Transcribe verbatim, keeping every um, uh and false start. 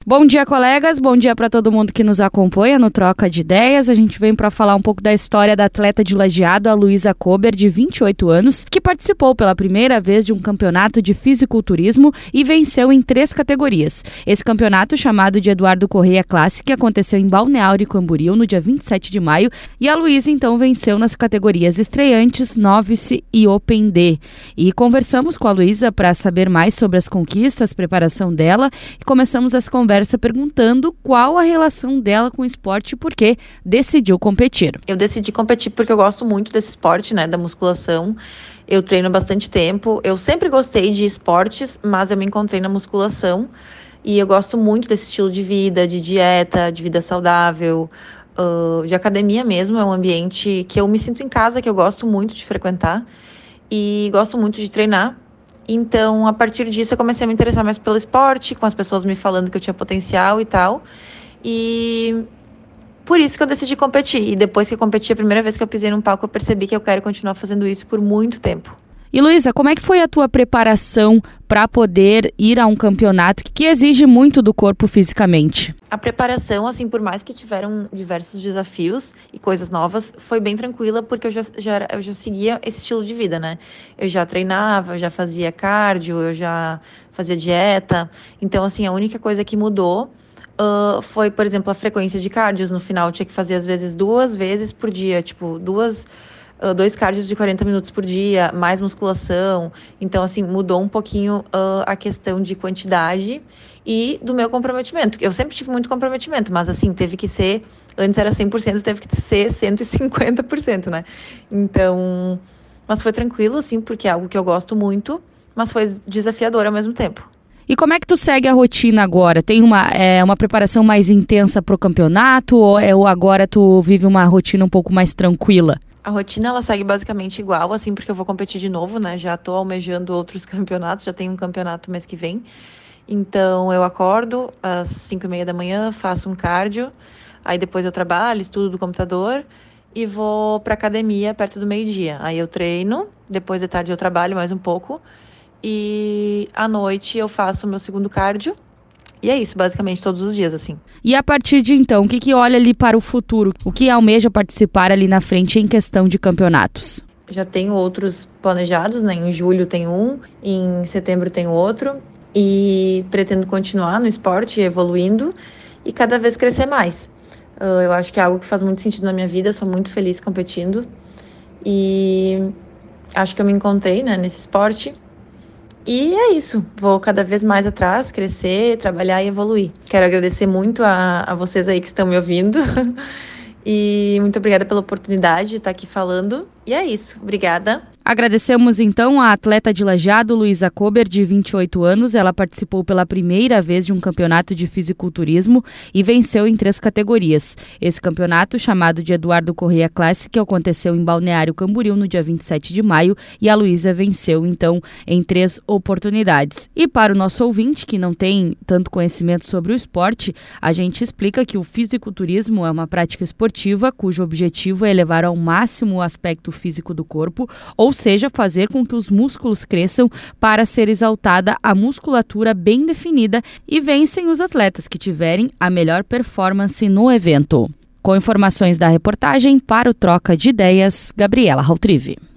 Bom dia, colegas. Bom dia para todo mundo que nos acompanha no Troca de Ideias. A gente vem para falar um pouco da história da atleta de Lajeado, a Luísa Kober, de vinte e oito anos, que participou pela primeira vez de um campeonato de fisiculturismo e venceu em três categorias. Esse campeonato, chamado de Eduardo Correia Classic, aconteceu em Balneário Camboriú no dia vinte e sete de maio, e a Luísa então venceu nas categorias estreantes, novice e Open D. E conversamos com a Luísa para saber mais sobre as conquistas, preparação dela, e começamos as conversas conversa perguntando qual a relação dela com o esporte e por que decidiu competir. Eu decidi competir porque eu gosto muito desse esporte, né, da musculação. Eu treino há bastante tempo. Eu sempre gostei de esportes, mas eu me encontrei na musculação e eu gosto muito desse estilo de vida, de dieta, de vida saudável, uh, de academia mesmo. É um ambiente que eu me sinto em casa, que eu gosto muito de frequentar e gosto muito de treinar. Então, a partir disso, eu comecei a me interessar mais pelo esporte, com as pessoas me falando que eu tinha potencial e tal. E por isso que eu decidi competir. E depois que eu competi, a primeira vez que eu pisei num palco, eu percebi que eu quero continuar fazendo isso por muito tempo. E, Luísa, como é que foi a tua preparação para poder ir a um campeonato que exige muito do corpo fisicamente? A preparação, assim, por mais que tiveram diversos desafios e coisas novas, foi bem tranquila, porque eu já, já, eu já seguia esse estilo de vida, né? Eu já treinava, eu já fazia cardio, eu já fazia dieta. Então, assim, a única coisa que mudou uh, foi, por exemplo, a frequência de cardios. No final, eu tinha que fazer, às vezes, duas vezes por dia, tipo, duas... Uh, dois cardios de quarenta minutos por dia, mais musculação. Então, assim, mudou um pouquinho uh, a questão de quantidade e do meu comprometimento. Eu sempre tive muito comprometimento, mas, assim, teve que ser... Antes era cem por cento, teve que ser cento e cinquenta por cento, né? Então... Mas foi tranquilo, assim, porque é algo que eu gosto muito, mas foi desafiador ao mesmo tempo. E como é que tu segue a rotina agora? Tem uma, é, uma preparação mais intensa para o campeonato ou, é, ou agora tu vive uma rotina um pouco mais tranquila? A rotina, ela segue basicamente igual, assim, porque eu vou competir de novo, né? Já tô almejando outros campeonatos, já tenho um campeonato mês que vem. Então, eu acordo às cinco e meia da manhã, faço um cardio, aí depois eu trabalho, estudo do computador e vou pra academia perto do meio-dia. Aí eu treino, depois de tarde eu trabalho mais um pouco e à noite eu faço o meu segundo cardio. E é isso, basicamente, todos os dias, assim. E a partir de então, o que que olha ali para o futuro? O que almeja participar ali na frente em questão de campeonatos? Já tenho outros planejados, né? Em julho tem um, em setembro tem outro. E pretendo continuar no esporte, evoluindo e cada vez crescer mais. Uh, eu acho que é algo que faz muito sentido na minha vida, eu sou muito feliz competindo. E acho que eu me encontrei, né, nesse esporte. E é isso, vou cada vez mais atrás, crescer, trabalhar e evoluir. Quero agradecer muito a, a vocês aí que estão me ouvindo e muito obrigada pela oportunidade de estar aqui falando. E é isso, obrigada. Agradecemos então a atleta de Lajeado, Luísa Kober, de vinte e oito anos. Ela participou pela primeira vez de um campeonato de fisiculturismo e venceu em três categorias. Esse campeonato, chamado de Eduardo Correia Classic, aconteceu em Balneário Camboriú no dia vinte e sete de maio e a Luísa venceu então em três oportunidades. E para o nosso ouvinte que não tem tanto conhecimento sobre o esporte, a gente explica que o fisiculturismo é uma prática esportiva cujo objetivo é elevar ao máximo o aspecto físico do corpo, ou seja, fazer com que os músculos cresçam para ser exaltada a musculatura bem definida e vencem os atletas que tiverem a melhor performance no evento. Com informações da reportagem para o Troca de Ideias, Gabriela Rautrive.